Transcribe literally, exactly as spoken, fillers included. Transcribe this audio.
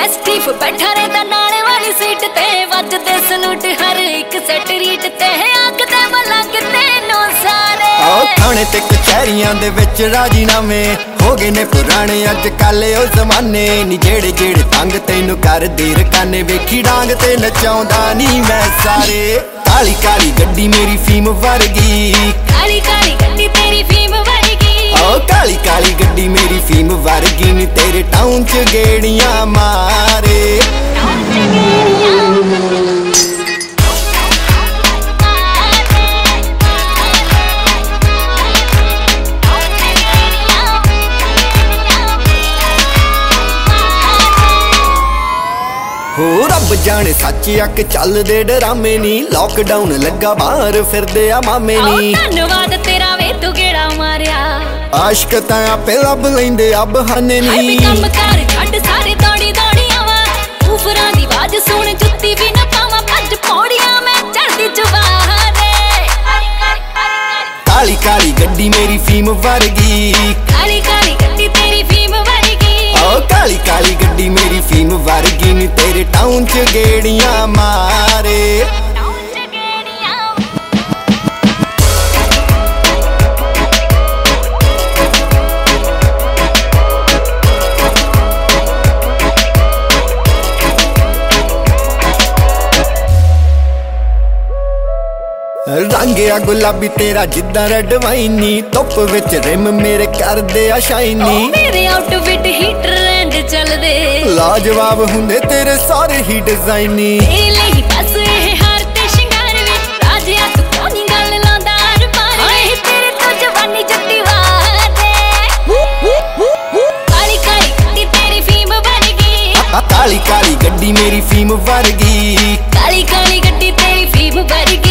स्टीफ बैठा रहता नाले वाली सीट ते वजदे सलूट हर एक सैट रीट ते आखदे मलंग तेनों सारे आओ थाने ते कचहरियां दे विच राजीनामे हो गए ने पुराने अज कल ओ जमाने नी जेड़े जेड़े तंग तैनू करदे रकाने वेखी डांग ते नचाउंदा नी मैं सारे काली काली गड्डी मेरी फीम वर्गी काली काली गड्डी तेरी फीम वर्गी ओ काली काली गड्डी मेरी फीम वर्गी नी तेरे टाउन च गेड़ियां मारे टाउन च गेड़ियां हो रब जाने सच अक चलदे डरामे नी लॉकडाउन लगा बाहर फिरदे आ मामे नी धन्यवाद तेरा वे तू गेड़ा मारिया आशिक तां आपे लब लैंदे आ बहाने नी कम कर छड्ड सारे दौड़ी दौड़ी आवा ऊफरां दी आवाज सुन जुत्ती भी ना पावां भज पौड़ियां मैं चढ़दी जवारे काली काली गड्डी मेरी फीम वर्गी काली काली गड्डी तेरी फीम वर्गी ओ काली काली गड्डी मेरी फीम वर्गी नी तेरे टाउन च गेड़ियां मारे टाउन च गेड़ियां रंग आ गुलाबी तेरा जिद्दां रेड वाइनी धुप विच रिम मेरे करदे आ शाइनी मेरे आउटफिट हीटर एंड चलदे लाजवाब हुंदे तेरे सारे ही डिजाइनी तेरे ਲਈ बस ਇਹ ਹਾਰ ਤੇ ਸ਼ਿੰਗਾਰ ਵੇ ਰਾਜਿਆ ਤੂੰ ਕੋਨੀ ਗੱਲ ਲਾਉਂਦਾ ਹਰ ਪਾਰ ਵੇ ਤੇਰੇ ਤੋਂ ਜਵਾਨੀ ਜੱਟੀ ਵਾਰੇ ਕਾਲੀ ਕਾਲੀ ਗੱਡੀ ਤੇਰੀ ਫੀਮ ਵਰਗੀ ਕਾਲੀ ਕਾਲੀ ਗੱਡੀ ਮੇਰੀ ਫੀਮ ਵਰਗੀ ਕਾਲੀ ਕਾਲੀ ਗੱਡੀ ਤੇਰੀ ਫੀਮ ਵਰਗੀ